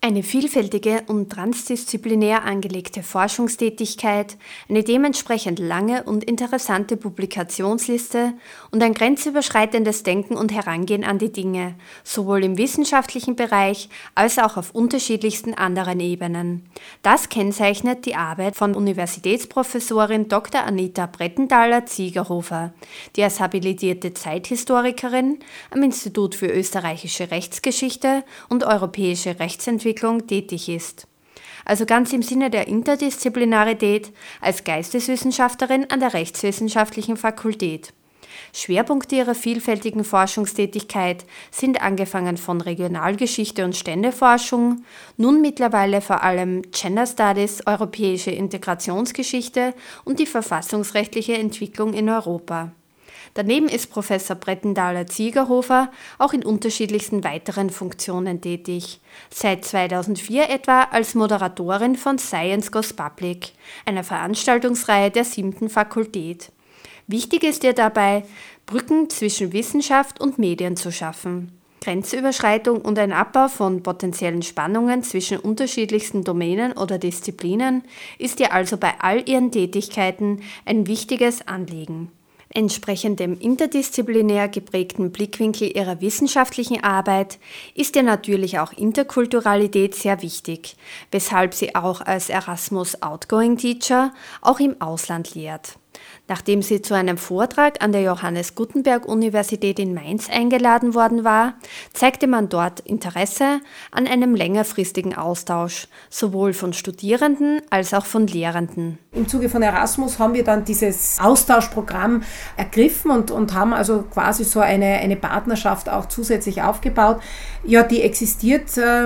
Eine vielfältige und transdisziplinär angelegte Forschungstätigkeit, eine dementsprechend lange und interessante Publikationsliste und ein grenzüberschreitendes Denken und Herangehen an die Dinge, sowohl im wissenschaftlichen Bereich als auch auf unterschiedlichsten anderen Ebenen. Das kennzeichnet die Arbeit von Universitätsprofessorin Dr. Anita Brettenthaler-Ziegerhofer, die als habilitierte Zeithistorikerin am Institut für österreichische Rechtsgeschichte und europäische Rechtsentwicklung tätig ist. Also ganz im Sinne der Interdisziplinarität als Geisteswissenschaftlerin an der Rechtswissenschaftlichen Fakultät. Schwerpunkte ihrer vielfältigen Forschungstätigkeit sind angefangen von Regionalgeschichte und Ständeforschung, nun mittlerweile vor allem Gender Studies, europäische Integrationsgeschichte und die verfassungsrechtliche Entwicklung in Europa. Daneben ist Professor Brettenthaler-Ziegerhofer auch in unterschiedlichsten weiteren Funktionen tätig. Seit 2004 etwa als Moderatorin von Science Goes Public, einer Veranstaltungsreihe der 7. Fakultät. Wichtig ist ihr dabei, Brücken zwischen Wissenschaft und Medien zu schaffen. Grenzüberschreitung und ein Abbau von potenziellen Spannungen zwischen unterschiedlichsten Domänen oder Disziplinen ist ihr also bei all ihren Tätigkeiten ein wichtiges Anliegen. Entsprechend dem interdisziplinär geprägten Blickwinkel ihrer wissenschaftlichen Arbeit ist ihr natürlich auch Interkulturalität sehr wichtig, weshalb sie auch als Erasmus Outgoing Teacher auch im Ausland lehrt. Nachdem sie zu einem Vortrag an der Johannes Gutenberg Universität in Mainz eingeladen worden war, zeigte man dort Interesse an einem längerfristigen Austausch, sowohl von Studierenden als auch von Lehrenden. Im Zuge von Erasmus haben wir dann dieses Austauschprogramm ergriffen und haben also quasi so eine Partnerschaft auch zusätzlich aufgebaut. Ja, die existiert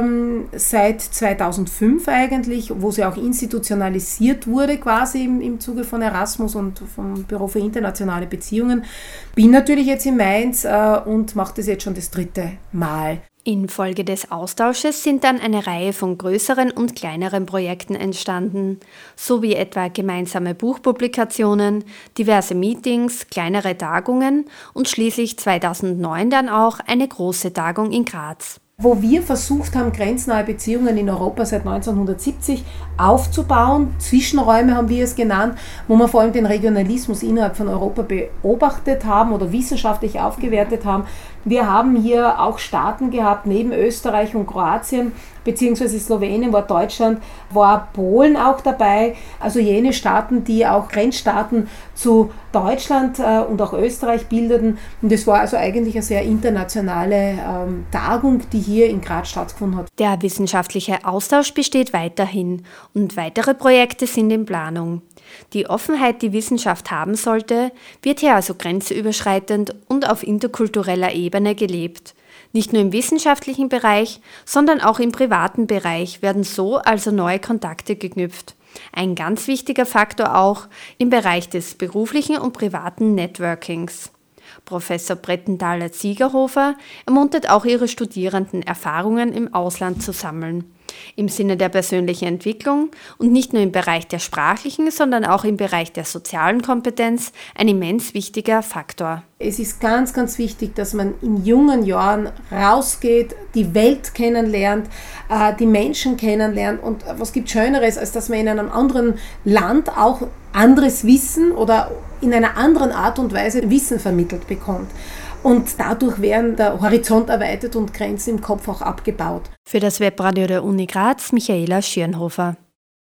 seit 2005 eigentlich, wo sie auch institutionalisiert wurde quasi im Zuge von Erasmus und vom Büro für internationale Beziehungen. Bin natürlich jetzt in Mainz und mache das jetzt schon das 3. Mal. Infolge des Austausches sind dann eine Reihe von größeren und kleineren Projekten entstanden, sowie etwa gemeinsame Buchpublikationen, diverse Meetings, kleinere Tagungen und schließlich 2009 dann auch eine große Tagung in Graz. Wo wir versucht haben, grenznahe Beziehungen in Europa seit 1970 aufzubauen. Zwischenräume haben wir es genannt, wo wir vor allem den Regionalismus innerhalb von Europa beobachtet haben oder wissenschaftlich aufgewertet haben. Wir haben hier auch Staaten gehabt, neben Österreich und Kroatien, beziehungsweise Slowenien war Deutschland, war Polen auch dabei. Also jene Staaten, die auch Grenzstaaten zu Deutschland und auch Österreich bildeten. Und es war also eigentlich eine sehr internationale Tagung, die hier in Graz stattgefunden hat. Der wissenschaftliche Austausch besteht weiterhin und weitere Projekte sind in Planung. Die Offenheit, die Wissenschaft haben sollte, wird hier also grenzüberschreitend und auf interkultureller Ebene gelebt. Nicht nur im wissenschaftlichen Bereich, sondern auch im privaten Bereich werden so also neue Kontakte geknüpft. Ein ganz wichtiger Faktor auch im Bereich des beruflichen und privaten Networkings. Professor Brettenthaler-Ziegerhofer ermuntert auch ihre Studierenden, Erfahrungen im Ausland zu sammeln. Im Sinne der persönlichen Entwicklung und nicht nur im Bereich der sprachlichen, sondern auch im Bereich der sozialen Kompetenz ein immens wichtiger Faktor. Es ist ganz, ganz wichtig, dass man in jungen Jahren rausgeht, die Welt kennenlernt, die Menschen kennenlernt. Und was gibt Schöneres, als dass man in einem anderen Land auch anderes Wissen oder in einer anderen Art und Weise Wissen vermittelt bekommt. Und dadurch werden der Horizont erweitert und Grenzen im Kopf auch abgebaut. Für das Webradio der Uni Graz, Michaela Schirnhofer.